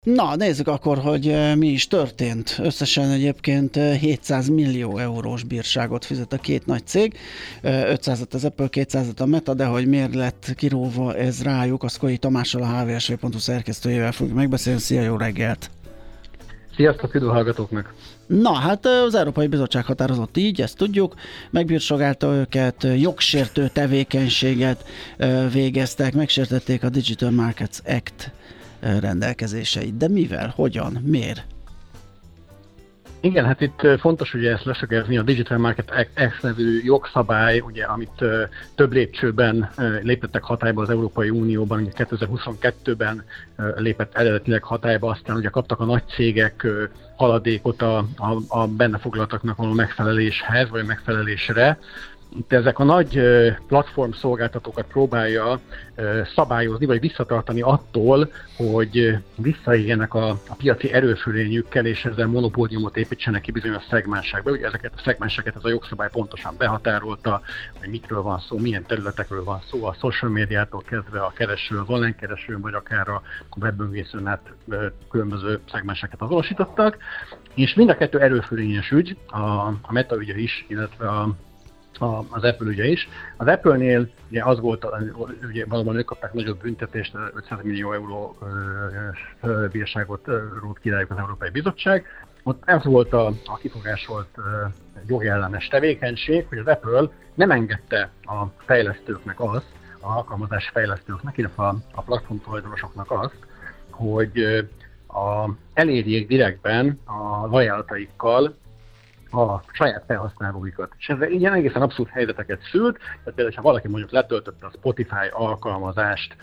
Na, nézzük akkor, hogy mi is történt. Összesen egyébként 700 millió eurós bírságot fizet a két nagy cég, 500-at az Apple, 200-at a Meta, de hogy miért lett kiróva ez rájuk, azt Koi Tamással, a hvsv.hu szerkesztőjével fogjuk megbeszélni. Szia, jó reggelt! Sziasztok, üdv hallgatóknak! Na, hát az Európai Bizottság határozott így, ezt tudjuk, megbírságolta őket, jogsértő tevékenységet végeztek, megsértették a Digital Markets Act rendelkezéseit. De mivel? Hogyan? Miért? Igen, hát itt fontos ugye ezt leszögezni, a Digital Market Act nevű jogszabály, ugye, amit több lépcsőben léptettek hatályba az Európai Unióban, ugye 2022-ben lépett eredetileg hatályba, aztán ugye kaptak a nagy cégek haladékot a benne foglaltaknak való megfeleléshez, vagy megfelelésre. Itt ezek a nagy platform szolgáltatókat próbálja szabályozni, vagy visszatartani attól, hogy visszaéljenek a piaci erőfölényükkel, és ezzel monopóliumot építsenek ki bizonyos szegmensekbe. Ugye ezeket a szegmenseket ez a jogszabály pontosan behatárolta, hogy mikről van szó, milyen területekről van szó, a social médiától kezdve a kereső, az online keresőn, vagy akár a webböngészőn át különböző szegmenseket azonosítottak. És mind a kettő erőfölényes ügy, a Meta ügye is, illetve az Apple ügye is. Az Apple-nél ugye az volt, ugye valóban ők kapták nagyobb büntetést, 500 millió euró bírságot rótt királyuk az Európai Bizottság. Ott ez volt a kifogásolt jogellenes tevékenység, hogy az Apple nem engedte a fejlesztőknek azt, a alkalmazás fejlesztőknek, illetve a platform tulajdonosoknak azt, hogy elérjék direktben a ajánlataikkal a saját felhasználóikat. És ez ilyen egészen abszurd helyzeteket szült, tehát például, ha valaki mondjuk letöltötte a Spotify alkalmazást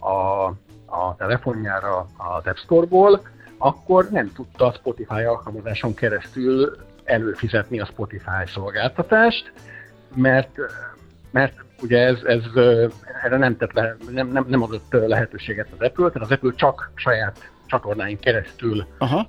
a telefonjára az App Store-ból, akkor nem tudta a Spotify alkalmazáson keresztül előfizetni a Spotify szolgáltatást, mert ugye ez erre nem adott lehetőséget az Apple, tehát az Apple csak saját csatornáin keresztül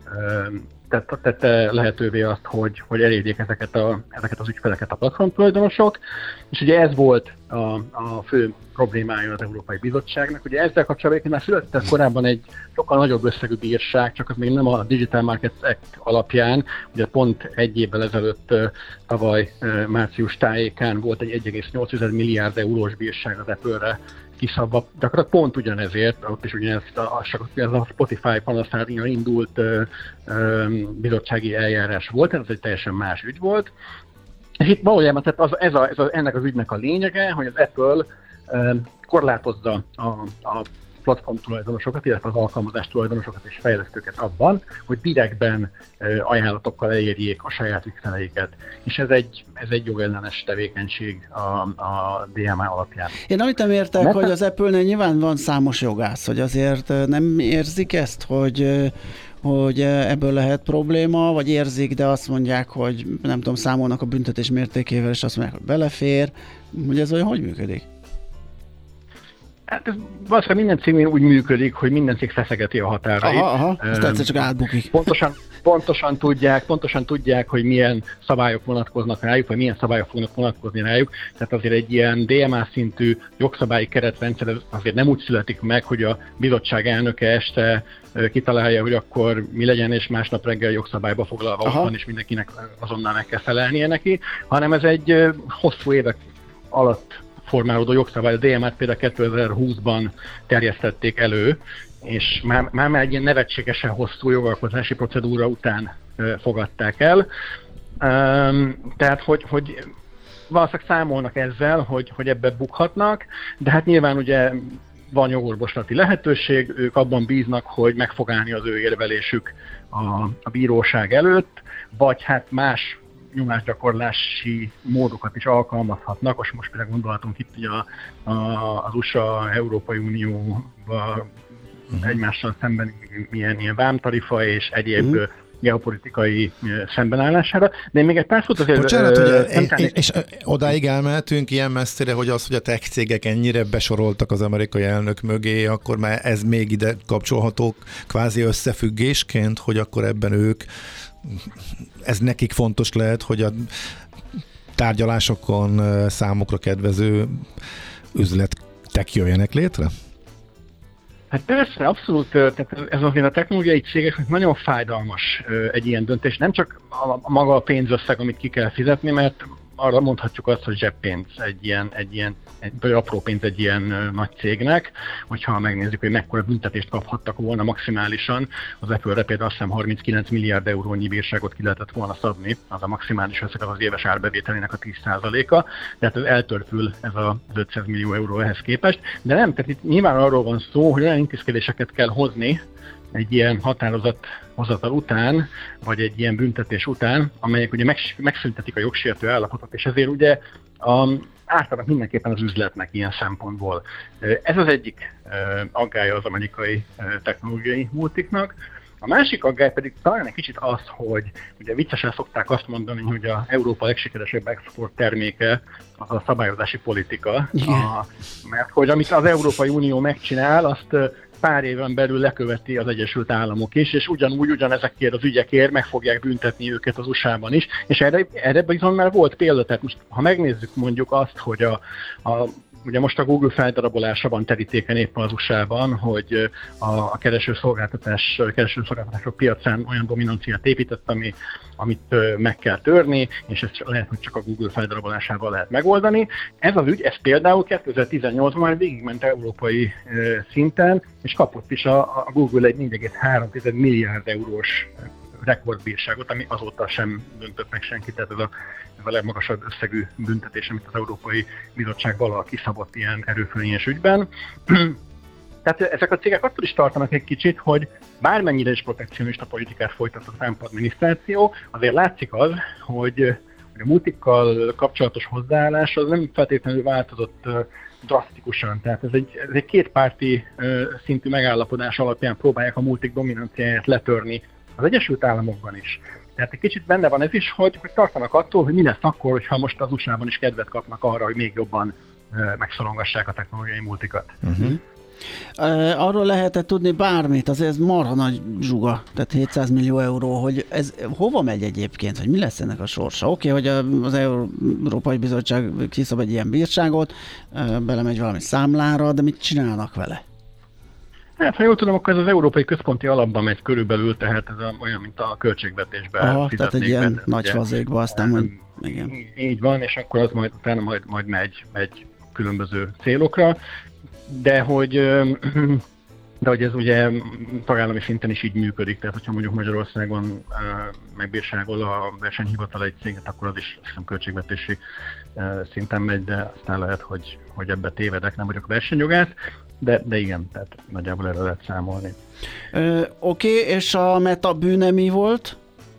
tette lehetővé azt, hogy elérjék ezeket az ügyfeleket a platform tulajdonosok, és ugye ez volt a fő problémája az Európai Bizottságnak. Ugye ezzel kapcsolatban már született korábban egy sokkal nagyobb összegű bírság, csak az még nem a Digital Markets Act alapján, ugye pont egy évvel ezelőtt tavaly március tájékán volt egy 1,8 milliárd eurós bírság az Apple-re kiszabva, gyakorlatilag pont ugyanezért, ott is ugyanez a Spotify panaszára indult bizottsági eljárás volt, ez egy teljesen más ügy volt. És itt valójában tehát ennek az ügynek a lényege, hogy az Apple korlátozza a platform tulajdonosokat, illetve az alkalmazás tulajdonosokat és fejlesztőket abban, hogy direktben ajánlatokkal elérjék a saját ügyfeleiket. És ez egy jogellenes tevékenység a DMA alapján. Én amit nem értek, hogy az Apple-nél nyilván van számos jogász, hogy azért nem érzik ezt, hogy ebből lehet probléma, vagy érzik, de azt mondják, hogy nem tudom, számolnak a büntetés mértékével, és azt mondják, hogy belefér. Hogy ez olyan hogy működik? Hát ez valószínűleg minden cégnél úgy működik, hogy minden cég feszegeti a határait. Ezt egyszer csak átbukik. Pontosan tudják, hogy milyen szabályok vonatkoznak rájuk, vagy milyen szabályok fognak vonatkozni rájuk. Tehát azért egy ilyen DMA szintű jogszabályi keretrendszer azért nem úgy születik meg, hogy a bizottság elnöke este kitalálja, hogy akkor mi legyen, és másnap reggel jogszabályba foglalva van, és mindenkinek azonnal meg kell felelnie neki, hanem ez egy hosszú évek alatt formálódó jogszabály. A DMA-t például 2020-ban terjesztették elő, és már egy ilyen nevetségesen hosszú jogalkotási procedúra után fogadták el. Tehát, hogy valószínűleg számolnak ezzel, hogy ebbe bukhatnak, de hát nyilván ugye van jogorvoslati lehetőség, ők abban bíznak, hogy meg fog állni az ő érvelésük a bíróság előtt, vagy hát más nyomásgyakorlási módokat is alkalmazhatnak. Most például gondolhatunk itt ugye az USA, Európai Unióval egymással szemben ilyen vámtarifa és egyéb geopolitikai szembenállására. De én még egy pár szót azért... Bocsánat, és odáig elmehetünk ilyen messzire, hogy az, hogy a tech cégek ennyire besoroltak az amerikai elnök mögé, akkor már ez még ide kapcsolható kvázi összefüggésként, hogy akkor ebben ők, ez nekik fontos lehet, hogy a tárgyalásokon számukra kedvező üzletek jöjjenek létre? Hát persze, abszolút, tehát ez azért a technológiai cégeknek nagyon fájdalmas egy ilyen döntés, nem csak a maga a pénzösszeg, amit ki kell fizetni, mert arra mondhatjuk azt, hogy zseppénz vagy apró pénz egy ilyen nagy cégnek, hogyha megnézzük, hogy mekkora büntetést kaphattak volna maximálisan, az Apple-re például azt hiszem 39 milliárd eurónyi bírságot ki lehetett volna szabni, az a maximális összeg az éves árbevételének a 10%-a, tehát ez eltörpül ez az 500 millió euró ehhez képest, de nem, tehát itt nyilván arról van szó, hogy olyan intézkedéseket kell hozni egy ilyen határozathozatal után, vagy egy ilyen büntetés után, amelyek ugye megszüntetik a jogsértő állapotot, és ezért ugye ártanak mindenképpen az üzletnek ilyen szempontból. Ez az egyik aggálya az amerikai technológiai multiknak. A másik aggály pedig talán egy kicsit az, hogy ugye viccesen szokták azt mondani, hogy az Európa legsikeresebb export terméke az a szabályozási politika, mert hogy amit az Európai Unió megcsinál, azt pár éven belül leköveti az Egyesült Államok is, és ugyanezekért az ügyekért meg fogják büntetni őket az USA-ban is, és erre bizony már volt példa, tehát most ha megnézzük mondjuk azt, hogy ugye most a Google feldarabolásában terítéken éppen az USA-ban, hogy a keresőszolgáltatások piacán olyan dominanciát épített, amit meg kell törni, és ezt lehet, hogy csak a Google feldarabolásával lehet megoldani. Ez az ügy, ez például 2018-ban már végigment európai szinten, és kapott is a Google egy 4,3 milliárd eurós rekordbírságot, ami azóta sem döntött meg senki, tehát ez a legmagasabb összegű büntetés, amit az Európai Bizottság valaha kiszabott ilyen erőfölényes ügyben. Tehát ezek a cégek attól is tartanak egy kicsit, hogy bármennyire is protekcionista politikát folytat a Trump adminisztráció, azért látszik az, hogy a multikkal kapcsolatos hozzáállás az nem feltétlenül változott drasztikusan. Tehát ez egy kétpárti szintű megállapodás alapján próbálják a multik dominanciáját letörni az Egyesült Államokban is. Tehát egy kicsit benne van ez is, hogy tartanak attól, hogy mi lesz akkor, hogyha most az USA-ban is kedvet kapnak arra, hogy még jobban megszorongassák a technológiai multikat. Uh-huh. Arról lehetett tudni bármit, azért ez marha nagy zsuga, tehát 700 millió euró, hogy ez hova megy egyébként, hogy mi lesz ennek a sorsa? Oké, hogy az Európai Bizottság kiszab egy ilyen bírságot, belemegy valami számlára, de mit csinálnak vele? Hát, ha jól tudom, akkor ez az Európai Központi Alapban megy körülbelül, tehát ez olyan, mint a költségvetésben fizetnék. Tehát egy ilyen nagy fazékba, aztán igen. Így van, és akkor az majd megy különböző célokra, de hogy ez ugye tagállami szinten is így működik, tehát hogyha mondjuk Magyarországon megbírságol a versenyhivatal egy céget, akkor az is hiszem költségvetési szinten megy, de aztán lehet, hogy ebbe tévedek, nem vagyok versenyjogász, de igen, tehát nagyjából erre lehet számolni. Oké, és a Meta bűne mi volt?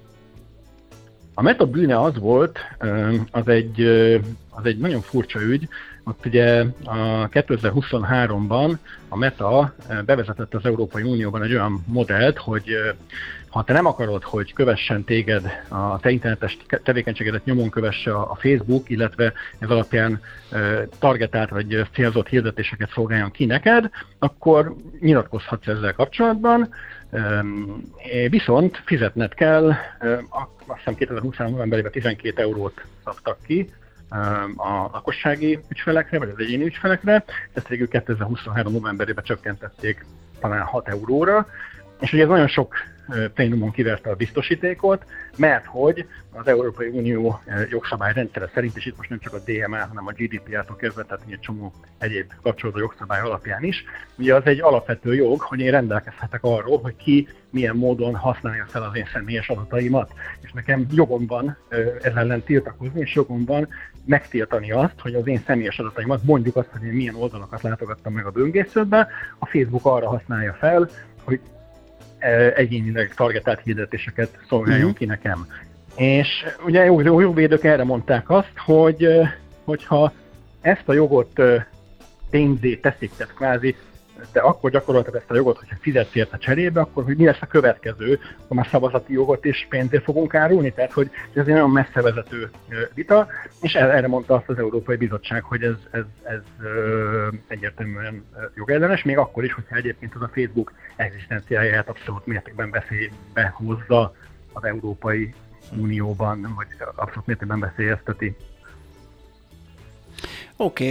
A Meta bűne az volt, az egy nagyon furcsa ügy. Ott ugye a 2023-ban a Meta bevezetett az Európai Unióban egy olyan modellt, hogy ha te nem akarod, hogy kövessen téged, a te internetes tevékenységedet nyomon kövesse a Facebook, illetve ez alapján targetált vagy célzott hirdetéseket szolgáljon ki neked, akkor nyilatkozhatsz ezzel kapcsolatban, viszont fizetned kell, azt hiszem 2023. novemberében 12 eurót szabtak ki a lakossági ügyfelekre, vagy az egyéni ügyfelekre, ezt végül 2023. novemberében csökkentették talán 6 euróra, és ugye ez nagyon sok plénumon kiverte a biztosítékot, mert hogy az Európai Unió jogszabályrendszere szerint, és itt most nem csak a DMA, hanem a GDPR-tól kezdve, tehát egy csomó egyéb kapcsolódó jogszabály alapján is, ugye az egy alapvető jog, hogy én rendelkezhetek arról, hogy ki milyen módon használja fel az én személyes adataimat. És nekem jogom van ez ellen tiltakozni, és jogom van megtiltani azt, hogy az én személyes adataimat, mondjuk azt, hogy én milyen oldalakat látogattam meg a böngészőbe, a Facebook arra használja fel, hogy egyénileg targetált hirdetéseket szolgáljon ki nekem. És ugye jogvédők erre mondták azt, hogyha ezt a jogot pénzé teszik, tehát kvázi, de akkor gyakoroltad ezt a jogot, hogyha fizetsz érte cserébe, akkor hogy mi lesz a következő, akkor már szavazati jogot is pénzé fogunk árulni, tehát hogy ez egy nagyon messze vezető vita, és erre mondta azt az Európai Bizottság, hogy ez egyértelműen jogellenes, még akkor is, hogyha egyébként az a Facebook egzisztenciáját abszolút mértékben veszélybe hozza az Európai Unióban, vagy abszolút mértékben veszélyezteti. Oké.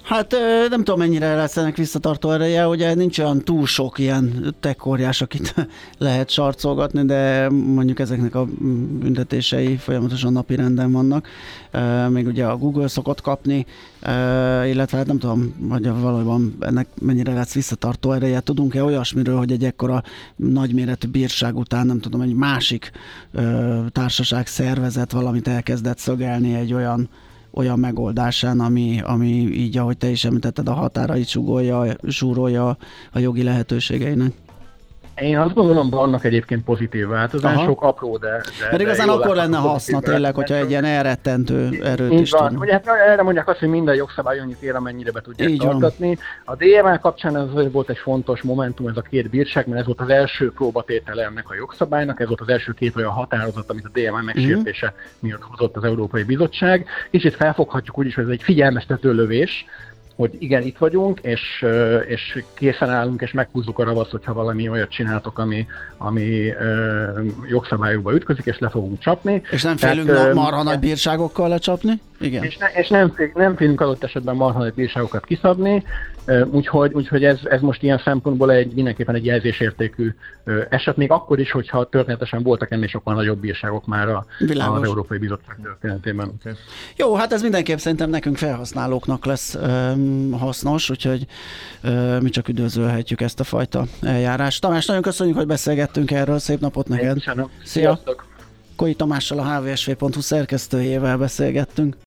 Hát nem tudom, mennyire lesz ennek visszatartó ereje, ugye nincs olyan túl sok ilyen tech óriás, akit lehet sarcolgatni, de mondjuk ezeknek a büntetései folyamatosan napirenden vannak. Még ugye a Google szokott kapni, illetve hát nem tudom, hogy valójában ennek mennyire lesz visszatartó ereje. Tudunk-e olyasmiről, hogy egy ekkora nagyméretű bírság után, nem tudom, egy másik társaság szervezet valamit elkezdett szögelni egy olyan megoldásán, ami így, ahogy te is említetted, a határait súrolja a jogi lehetőségeinek. Én azt gondolom, vannak egyébként pozitív változások, apró, de mert igazán akkor lenne haszna tényleg, hogyha egy ilyen elrettentő erőt is tudna. Ugye, hát erre mondják azt, hogy minden jogszabály annyit ér, amennyire be tudják tartatni. A DML kapcsán ez volt egy fontos momentum, ez a két bírság, mert ez volt az első próbatétele ennek a jogszabálynak, ez volt az első két olyan határozat, amit a DML megsértése miatt hozott az Európai Bizottság. Kicsit felfoghatjuk úgy is, hogy ez egy figyelmeztető lövés, hogy igen, itt vagyunk, és készen állunk, és meghúzzuk a ravaszt, hogyha valami olyat csináltok, ami jogszabályokba ütközik, és le fogunk csapni. És nem félünk marha nagy bírságokkal lecsapni? Igen. És nem félünk adott esetben marha nagy bírságokat kiszabni, úgyhogy ez most ilyen szempontból mindenképpen egy jelzésértékű eset, még akkor is, hogyha történetesen voltak ennél sokkal nagyobb bírságok már az Európai Bizottság történetében. Okay. Jó, hát ez mindenképp szerintem nekünk felhasználóknak lesz hasznos, úgyhogy mi csak üdvözölhetjük ezt a fajta eljárást. Tamás, nagyon köszönjük, hogy beszélgettünk erről, szép napot neked! Köszönöm. Szia! Koi Tamással, a hvsv.hu szerkesztőjével beszélgettünk.